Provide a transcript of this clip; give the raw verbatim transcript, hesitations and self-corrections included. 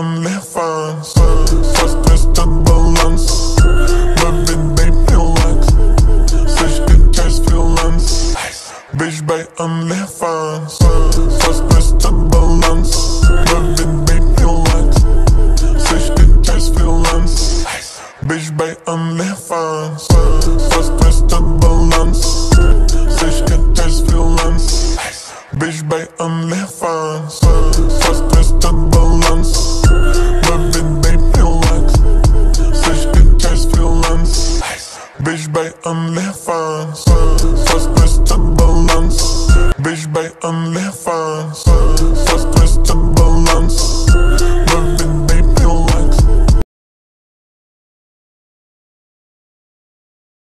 OnlyFans. Faz testa de balanço, uma vida em relax. Seis pictures freelance, beijo bem OnlyFans.